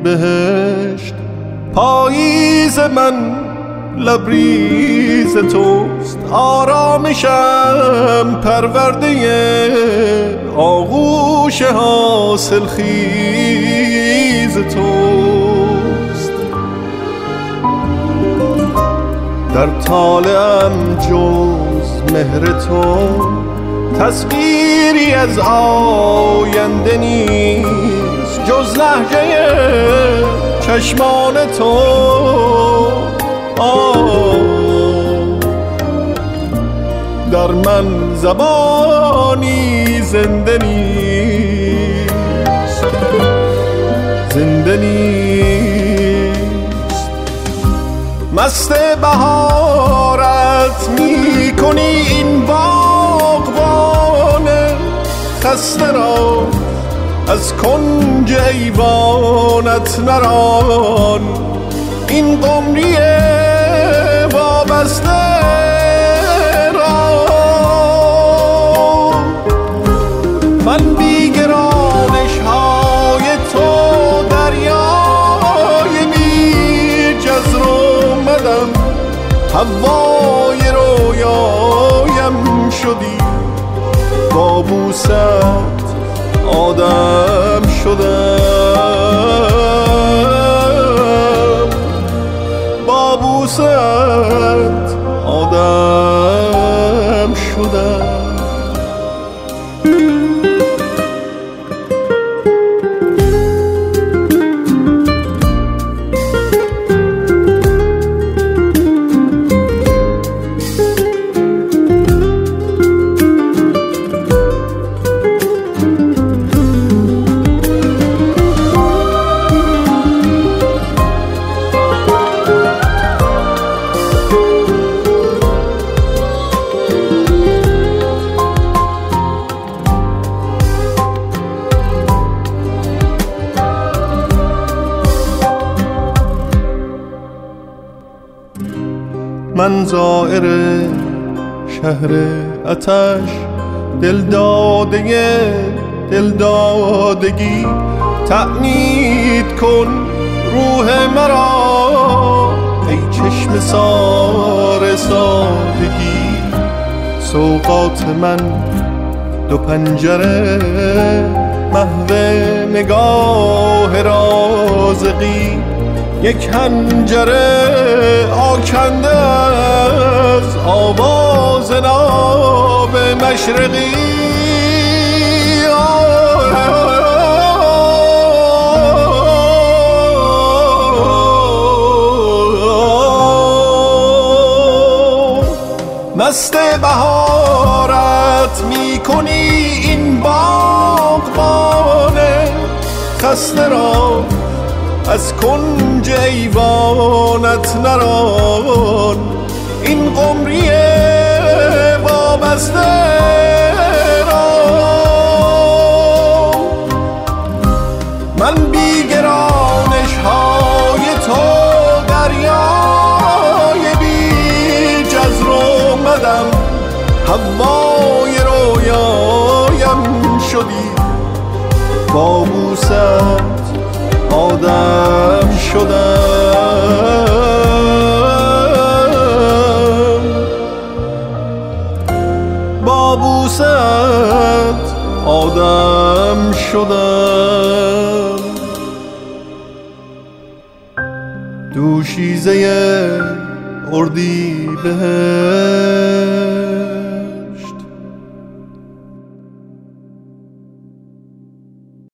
بهشت. پاییز من لبریز توست، آرامشم پرورده آغوش حاصل خیز توست. در طالعم جز مهر تو تصویری از آینده نیست، جز لهجه چشمان تو. در من زبانی زنده نیست، زنده نیست. مست بهارت می کنی این باغبان خسته را، از کنج ایوانت نران این قمری وابسته را. من بیگرانش های تو دریای بی جزر اومدم، هوای رویایم شدی، با بوست آدم شدم، با بوست آدم شدم. من زائر شهر آتش، دلداده دلدادگی، تأنید کن روح مرا ای چشم سار سادگی. سوقات من دو پنجره، محو نگاه رازقی، یک حنجره آکنده از آواز ناب مشرقی. مست بهارت می کنی این باغبان خسته را، از کنج ایوانت نران این قمری وابسته را. من بیگرانش های تو دریای بی جزر اومدم، هوای رویایم شدی، با بوست آدم شدم، با بوست آدم شدم. دوشیزه اردی بهشت